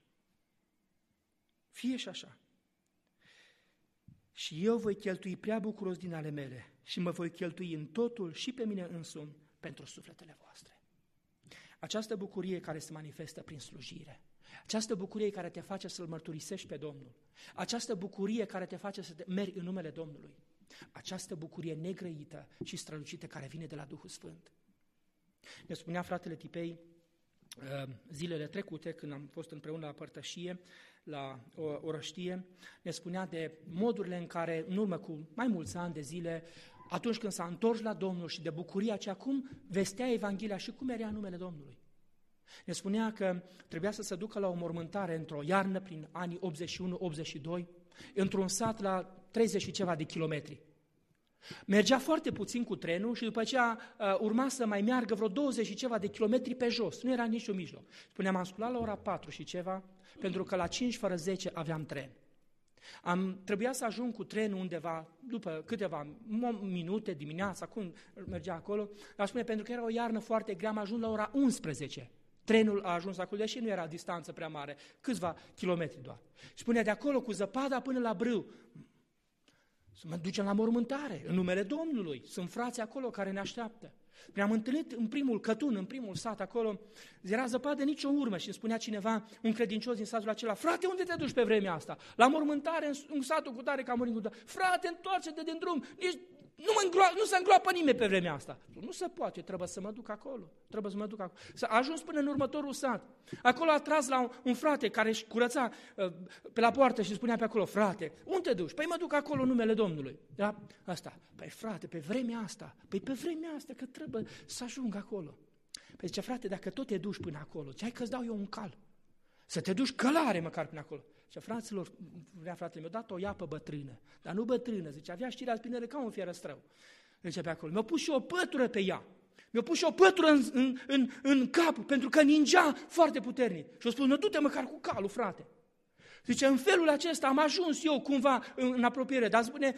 A: Fie și așa. Și eu voi cheltui prea bucuros din ale mele și mă voi cheltui în totul și pe mine însumi pentru sufletele voastre. Această bucurie care se manifestă prin slujire, această bucurie care te face să-L mărturisești pe Domnul, această bucurie care te face să mergi în numele Domnului, această bucurie negrăită și strălucită care vine de la Duhul Sfânt. Ne spunea fratele Tipei zilele trecute, când am fost împreună la părtășie, la orăștie, ne spunea de modurile în care, în urmă cu mai mulți ani de zile, atunci când s-a întors la Domnul și de bucuria aceea, cum vestea Evanghelia și cum era numele Domnului. Ne spunea că trebuia să se ducă la o mormântare într-o iarnă, prin anii 81-82, într-un sat la 30 și ceva de kilometri. Mergea foarte puțin cu trenul și după aceea urma să mai meargă vreo 20 și ceva de kilometri pe jos. Nu era niciun mijloc. Spuneam, am sculat la ora 4 și ceva, pentru că la 5 fără 10 aveam tren. Trebuia să ajung cu trenul undeva, după câteva minute dimineața, cum mergea acolo, dar spune, pentru că era o iarnă foarte grea, am ajuns la ora 11. Trenul a ajuns acolo, deși nu era distanță prea mare, câțiva kilometri doar. Spune, de acolo cu zăpada până la brâu, să mă ducem la mormântare, în numele Domnului, sunt frații acolo care ne așteaptă. Ne-am întâlnit în primul cătun, în primul sat acolo, era zăpadă nicio urmă și îmi spunea cineva, un credincios din satul acela, frate, unde te duci pe vremea asta? La mormântare, în satul cu tare, că a murit cu tare. Frate, întoarce-te din drum, nici nu se îngroapă nimeni pe vremea asta. Nu se poate, trebuie să mă duc acolo, S-a ajuns până în următorul sat. Acolo a tras la un frate care își curăța pe la poartă și spunea pe acolo, frate, unde te duci? Păi mă duc acolo în numele Domnului. Da? Asta. Păi frate, pe vremea asta, că trebuie să ajung acolo. Păi zice, frate, dacă tot te duci până acolo, hai că-ți dau eu un cal. Să te duci călare măcar până acolo. Și fraților, fratele mi-a dat o iapă bătrână, dar nu bătrână, zice, avea știrea spinere ca un fierăstrău. Zice pe acolo, mi-a pus și o pătură pe ea, mi-a pus și o pătură în cap, pentru că ningea foarte puternic. Și a spus, nu du-te măcar cu calul, frate. Zice, în felul acesta am ajuns eu cumva în apropiere, dar spune,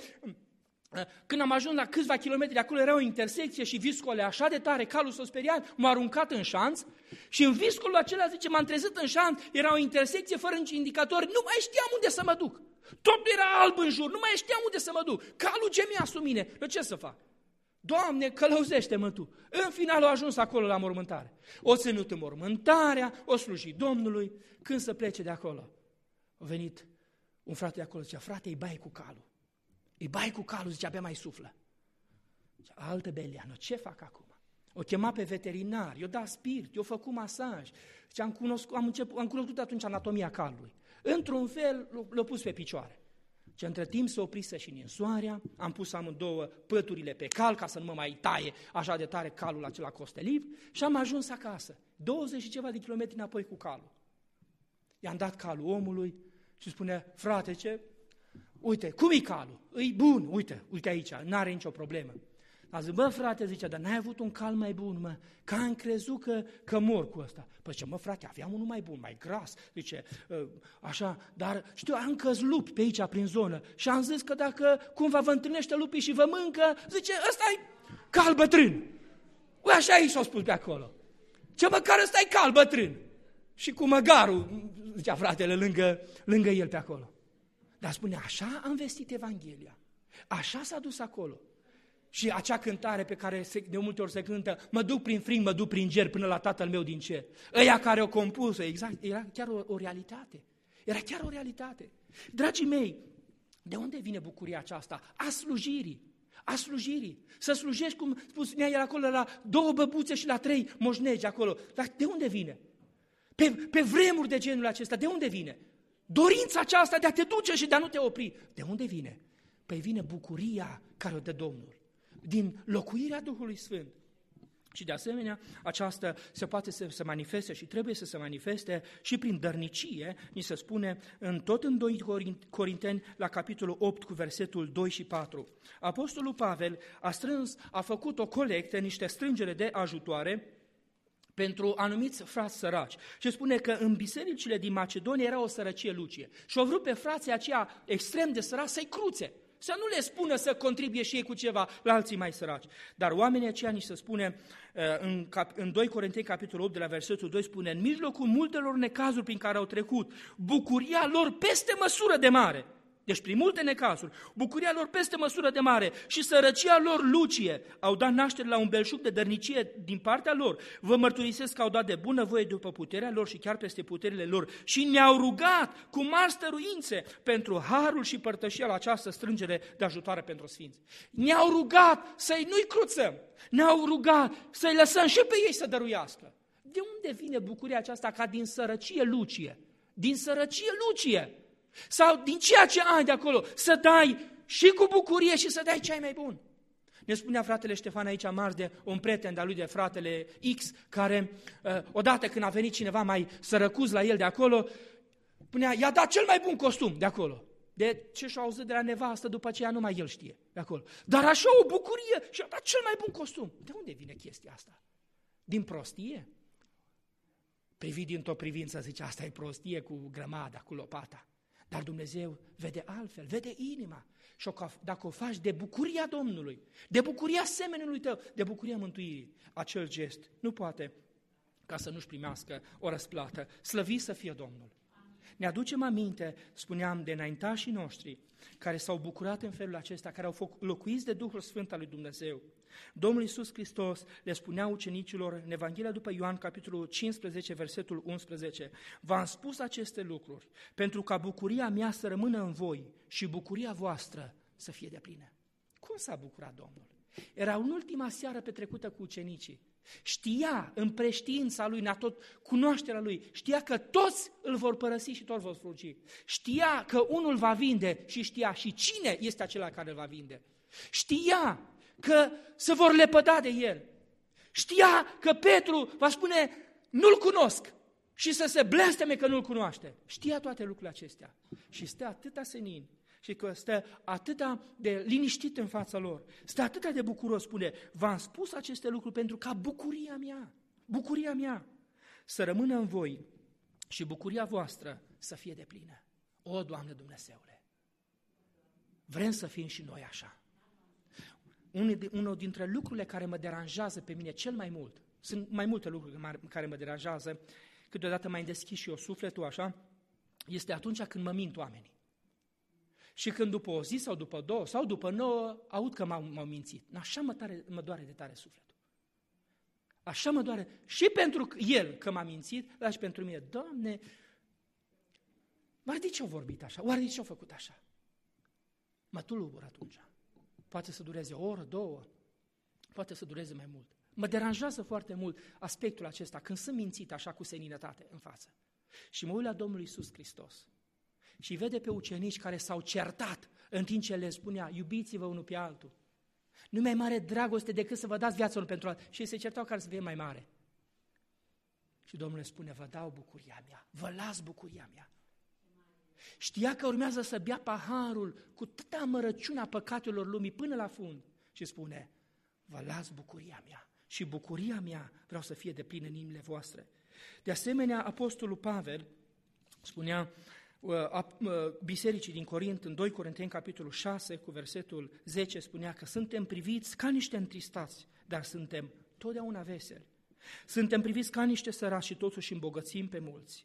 A: când am ajuns la câțiva kilometri de acolo, era o intersecție și viscole așa de tare, calul s-a speriat, m-a aruncat în șanț și în viscolul acela, zice, m-am trezit în șanț, era o intersecție fără nici indicatori, nu mai știam unde să mă duc. Totul era alb în jur, nu mai știam unde să mă duc. Calul gemea sub mine, eu ce să fac? Doamne, călăuzește-mă Tu! În final a ajuns acolo la mormântare. O ținut în mormântarea, o slujit Domnului, când să plece de acolo. A venit un frate de acolo, zicea, frate, îi bai cu calul. Îi bai cu calul, zice, abia mai suflă. Altă Belianu, ce fac acum? O chema pe veterinar, i-o dat spirit, i-o făcut masaj. Zice, am cunoscut atunci anatomia calului. Într-un fel, l-a pus pe picioare. Și între timp se oprise și ninsoarea, am pus amândouă păturile pe cal, ca să nu mă mai taie așa de tare calul acela costeliv, și am ajuns acasă, 20 și ceva de kilometri înapoi cu calul. I-am dat calul omului și spune, frate, ce? Uite, cum e calul? E bun, uite aici, n-are nicio problemă. A zis, bă, frate, zice, dar n-ai avut un cal mai bun, mă, că am crezut că mor cu ăsta. Păi ce, mă, frate, aveam unul mai bun, mai gras, zice, așa, dar știu, am căzi lupi pe aici, prin zonă, și am zis că dacă cumva vă întâlnește lupii și vă mâncă, zice, ăsta e cal bătrân. Ui, așa i s-a spus pe acolo. Ce, măcar ăsta e cal bătrân. Și cu măgarul, zicea fratele, lângă el pe acolo. Dar spune, așa am vestit Evanghelia, așa s-a dus acolo. Și acea cântare pe care de multe ori se cântă, mă duc prin frig, mă duc prin ger până la Tatăl meu din cer. Ăia care o compus-o, exact, era chiar o realitate. Era chiar o realitate. Dragii mei, de unde vine bucuria aceasta? A slujirii. Să slujești, cum spunea el acolo, la 2 băbuțe și la 3 moșnegi acolo. Dar de unde vine? Pe vremuri de genul acesta, de unde vine? Dorința aceasta de a te duce și de a nu te opri. De unde vine? Păi vine bucuria care o dă Domnul, din locuirea Duhului Sfânt. Și de asemenea, aceasta se poate să se manifeste și trebuie să se manifeste și prin dărnicie, ni se spune tot în 2 Corinteni, la capitolul 8, cu versetul 2 și 4. Apostolul Pavel a făcut o colectă, niște strângere de ajutoare, pentru anumiți frați săraci. Și spune că în bisericile din Macedonia era o sărăcie lucie. Și au vrut pe frații aceia extrem de săraci să-i cruțe, să nu le spună să contribuie și ei cu ceva la alții mai săraci. Dar oamenii aceia, ni se spune în 2 Corinteni, capitolul 8, de la versetul 2, spune, în mijlocul multelor necazuri prin care au trecut, bucuria lor peste măsură de mare. Deci prin multe necazuri, bucuria lor peste măsură de mare și sărăcia lor lucie au dat naștere la un belșug de dărnicie din partea lor. Vă mărturisesc că au dat de bunăvoie după puterea lor și chiar peste puterile lor și ne-au rugat cu mari stăruințe pentru harul și părtășia la această strângere de ajutoare pentru sfinți. Ne-au rugat să-i nu-i cruțăm, ne-au rugat să-i lăsăm și pe ei să dăruiască. De unde vine bucuria aceasta ca din sărăcie lucie? Din sărăcie lucie! Sau din ceea ce ai de acolo, să dai și cu bucurie și să dai ce ai mai bun. Ne spunea fratele Ștefan aici mars de un prieten de-a lui de fratele X, care odată când a venit cineva mai sărăcuz la el de acolo, spunea, i-a dat cel mai bun costum de acolo. De ce și-a auzit de la nevastă, după aceea numai el știe de acolo. Dar așa o bucurie și-a dat cel mai bun costum. De unde vine chestia asta? Din prostie? Privit dintr-o privință, zice, asta e prostie cu grămada, cu lopata. Dar Dumnezeu vede altfel, vede inima. Și dacă o faci de bucuria Domnului, de bucuria semenului tău, de bucuria mântuirii, acel gest nu poate ca să nu-și primească o răsplată. Slăvit să fie Domnul! Ne aducem aminte, spuneam, de înaintașii noștri, care s-au bucurat în felul acesta, care au fost locuiți de Duhul Sfânt al lui Dumnezeu. Domnul Iisus Hristos le spunea ucenicilor în Evanghelia după Ioan, capitolul 15, versetul 11, v-am spus aceste lucruri pentru ca bucuria mea să rămână în voi și bucuria voastră să fie deplină. Cum s-a bucurat Domnul? Era în ultima seară petrecută cu ucenicii. Știa în preștiința lui, în tot cunoașterea lui, știa că toți îl vor părăsi și toți vor sluji. Știa că unul va vinde și știa și cine este acela care îl va vinde. Știa că se vor lepăda de el. Știa că Petru va spune, nu-l cunosc și să se blesteme că nu-l cunoaște. Știa toate lucrurile acestea și stă atâta senin și că stă atâta de liniștit în fața lor, stă atâta de bucuros, spune, v-am spus aceste lucruri pentru ca bucuria mea să rămână în voi și bucuria voastră să fie deplină. O, Doamne Dumnezeule, vrem să fim și noi așa. Unul dintre lucrurile care mă deranjează pe mine cel mai mult, sunt mai multe lucruri care mă deranjează, câteodată mai deschis și eu sufletul așa, este atunci când mă mint oamenii. Și când după o zi sau după 2 sau după 9 aud că m-au mințit. Așa mă doare de tare sufletul. Așa mă doare și pentru el că m-a mințit, dar și pentru mine. Doamne, oare de ce au vorbit așa? Oare de ce au făcut așa? Mă tulbur atunci. Poate să dureze o oră, 2, poate să dureze mai mult. Mă deranjează foarte mult aspectul acesta, când sunt mințit așa cu seninătate în față. Și mă uit la Domnul Iisus Hristos și vede pe ucenici care s-au certat în timp ce le spunea, iubiți-vă unul pe altul. Nu mai mare dragoste decât să vă dați viața unul pentru altul. Și se certau care să fie mai mare. Și Domnul le spune, vă dau bucuria mea, vă las bucuria mea. Știa că urmează să bea paharul cu toată amărăciunea păcatelor lumii până la fund. Și spune, vă las bucuria mea și bucuria mea vreau să fie deplină în inimile voastre. De asemenea, Apostolul Pavel spunea bisericii din Corint, în 2 Corinteni, capitolul 6, cu versetul 10, spunea că suntem priviți ca niște întristați, dar suntem totdeauna veseli. Suntem priviți ca niște săraci și totuși îmbogățim pe mulți.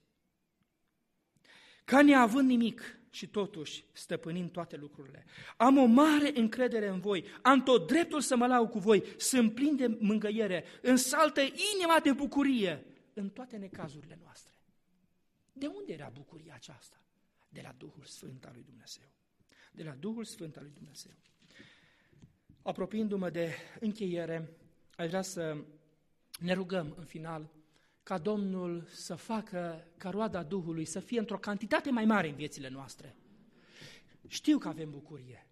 A: Ca neavând nimic și totuși stăpânind toate lucrurile. Am o mare încredere în voi, am tot dreptul să mă laud cu voi, sunt plin de mângâiere, însaltă inima de bucurie în toate necazurile noastre. De unde era bucuria aceasta? De la Duhul Sfânt al lui Dumnezeu. De la Duhul Sfânt al lui Dumnezeu. Apropiindu-mă de încheiere, aș vrea să ne rugăm în final ca Domnul să facă ca roada Duhului să fie într-o cantitate mai mare în viețile noastre. Știu că avem bucurie.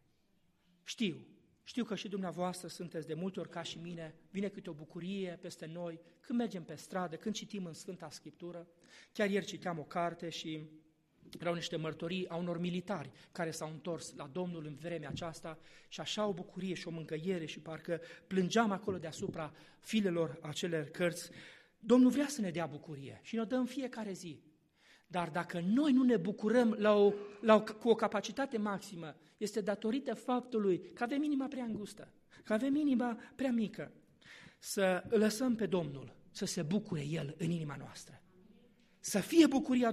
A: Știu că și dumneavoastră sunteți de multe ori ca și mine, vine câte o bucurie peste noi, când mergem pe stradă, când citim în Sfânta Scriptură. Chiar ieri citeam o carte și erau niște mărturii a unor militari care s-au întors la Domnul în vremea aceasta și așa o bucurie și o mângâiere și parcă plângeam acolo deasupra filelor acelor cărți. Domnul vrea să ne dea bucurie și ne-o dă în fiecare zi. Dar dacă noi nu ne bucurăm cu o capacitate maximă, este datorită faptului că avem inima prea îngustă, că avem inima prea mică. Să lăsăm pe Domnul să se bucure El în inima noastră. Să fie bucuria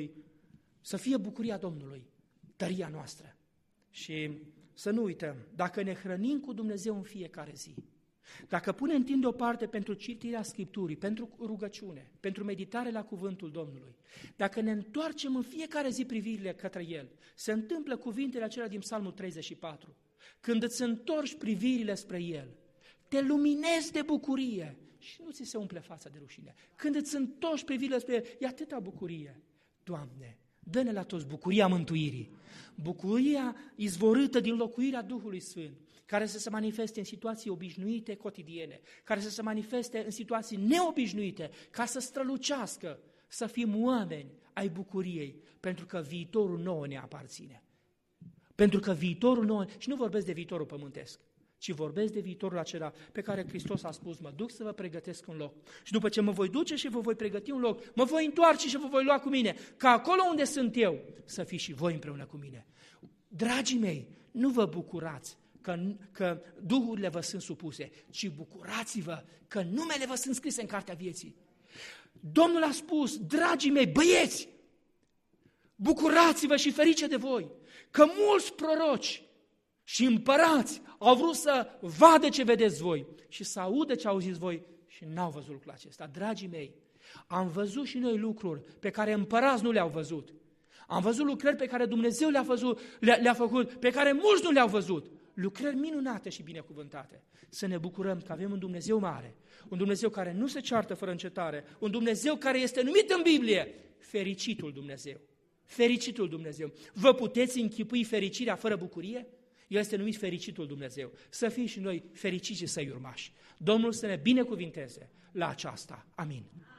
A: Domnului, tăria noastră. Și să nu uităm, dacă ne hrănim cu Dumnezeu în fiecare zi, dacă punem timp deoparte pentru citirea Scripturii, pentru rugăciune, pentru meditare la cuvântul Domnului, dacă ne întoarcem în fiecare zi privirile către El, se întâmplă cuvintele acelea din Psalmul 34. Când îți întorci privirile spre El, te luminezi de bucurie și nu ți se umple fața de rușine. Când îți întorci privirile spre El, e atâta bucurie. Doamne, dă-ne la toți bucuria mântuirii, bucuria izvorâtă din locuirea Duhului Sfânt, care să se manifeste în situații obișnuite, cotidiene, care să se manifeste în situații neobișnuite, ca să strălucească, să fim oameni ai bucuriei, pentru că viitorul nouă ne aparține. Pentru că viitorul nouă, și nu vorbesc de viitorul pământesc, ci vorbesc de viitorul acela pe care Hristos a spus, mă duc să vă pregătesc un loc. Și după ce mă voi duce și vă voi pregăti un loc, mă voi întoarce și vă voi lua cu mine, ca acolo unde sunt eu, să fiți și voi împreună cu mine. Dragii mei, nu vă bucurați că duhurile vă sunt supuse, ci bucurați-vă că numele vă sunt scrise în cartea vieții. Domnul a spus, dragii mei, băieți, bucurați-vă și ferice de voi, că mulți proroci și împărați au vrut să vadă ce vedeți voi și să audă ce auziți voi și n-au văzut lucrul acesta. Dragii mei, am văzut și noi lucruri pe care împărați nu le-au văzut. Am văzut lucrări pe care Dumnezeu le-a făcut, pe care mulți nu le-au văzut. Lucrări minunate și binecuvântate. Să ne bucurăm că avem un Dumnezeu mare, un Dumnezeu care nu se ceartă fără încetare, un Dumnezeu care este numit în Biblie fericitul Dumnezeu. Fericitul Dumnezeu. Vă puteți închipui fericirea fără bucurie? El este numit fericitul Dumnezeu. Să fim și noi fericiți și să-i urmași. Domnul să ne binecuvinteze la aceasta. Amin.